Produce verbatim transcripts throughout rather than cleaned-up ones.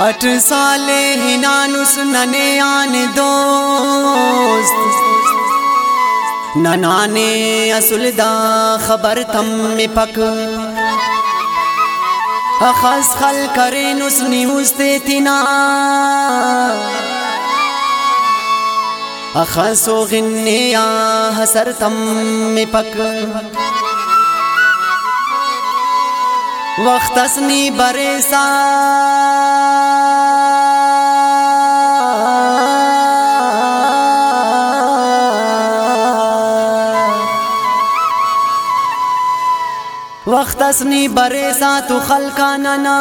अठ साले हिनानुस नने आन दोस्त ननाने असुलदा खबर तम में पक अखस खल करे नुस न्यूज़ तिना अखसो गिन्ने या हसर तम में पक वक्तसनी बरेसा वक्तसनी बरेसा तु खलका नना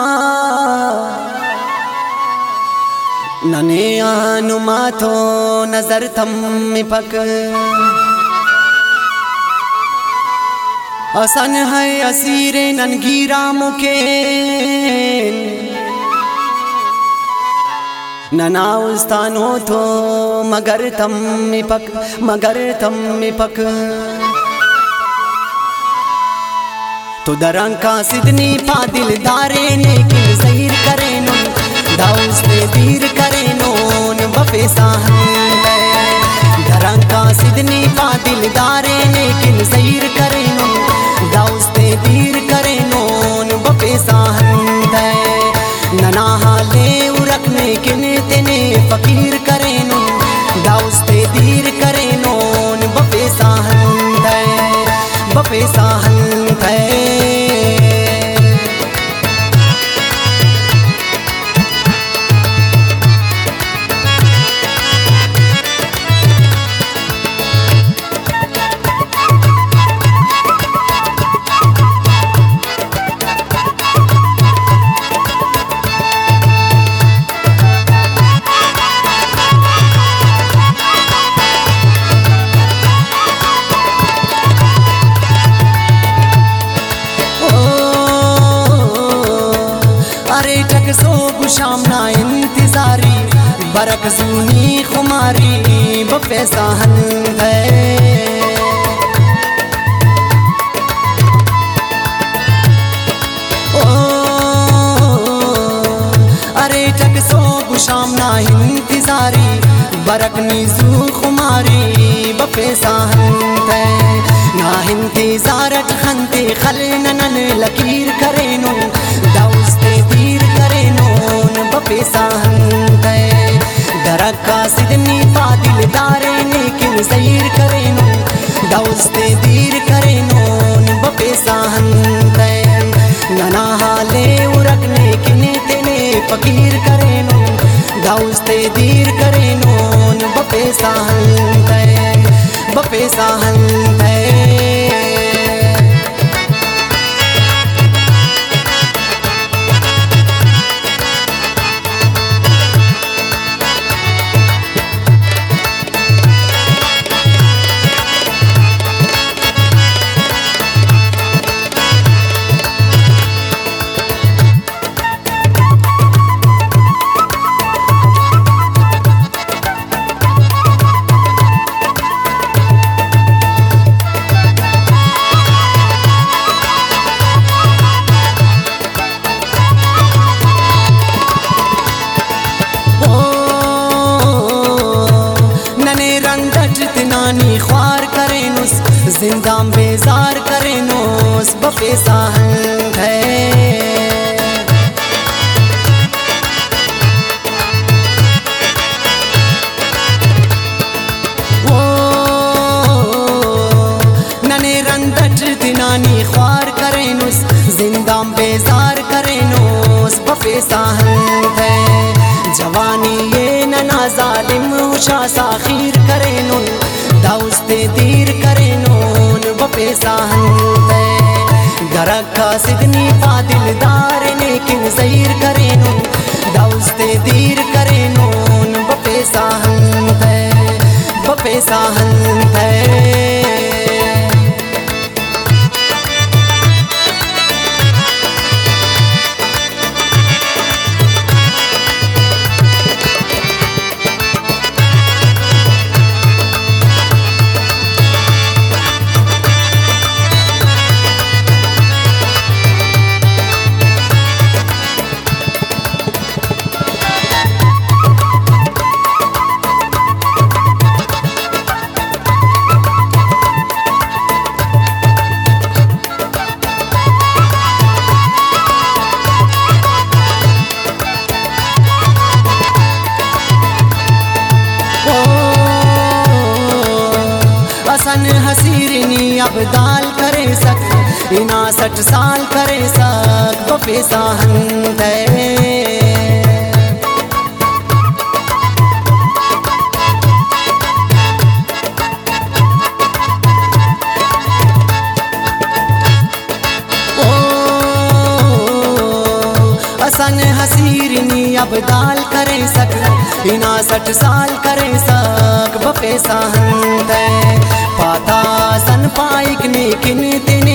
नने आनुमा तो नजर थम में पक असन है असीरे ननगीरा मुके नना उस्तानो तो मगर थम में पक मगर थम में पक तो दरंका सिदनी पा दिलदारे लेकिन सहीर करे नो दाउस्ते तीर करे नोन बफे साहन दरंका सिदनी पा दिलदारे लेकिन सहीर करे नो दाउस्ते तीर करे नोन बफे साहन नना हाले उरखने किने तेने फकीर करे नो दाउस्ते तीर करे नोन बफे साहन बफे साहन शाम ना इंतजारी बरक जूनी खुमारी बफे साहन ओ अरे टक सो शाम ना इंतजारी बरक नीजू खुमारी बफे साहन ना इंतजार खंते खल ननन लकीर करे नो दाउस्ते तीर करे नोन बफे साहन दरक्का सिदनी पा दिलदारे लेकिन सहीर करे नो दाउस्ते तीर करे नोन बफे साहन नना हाले उरखने किने तेने फकीर करे नो दाउस्ते तीर करे नोन बफे साहन बफे साहन ख्वार करे नुस जिंदा बेजार करे नुस बफे साहन वो नने रंदट दिनानी ख्वार करे नुस जिंदा बेजार करे नुस बफे साहन जवानी ये नना जालिम उषा साखीर करे नुन दाउस्ते तीर करे नोन बफे साहन दरक्का सिदनी पा दिलदार लेकिन सहीर करे नो दाउस्ते तीर करे नोन बफे साहन बफे साहन अब दाल करे सक इना सठ साल करे सक बपेसा हंदे असन हसीरनी अब दाल करे सक इना सठ साल करे सक बपेसा हंदे पाता सन पाइक ने किन तिन